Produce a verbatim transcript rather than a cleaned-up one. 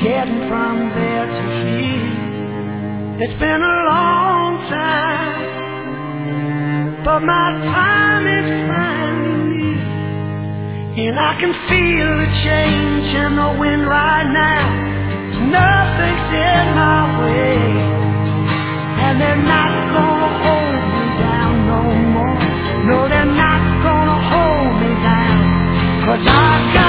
getting from there to here. It's been a long time, but my time is finally near. And I can feel the change in the wind right now. Nothing's in my way, and they're not gonna hold me down no more. No, they're not gonna hold me down, 'cause I got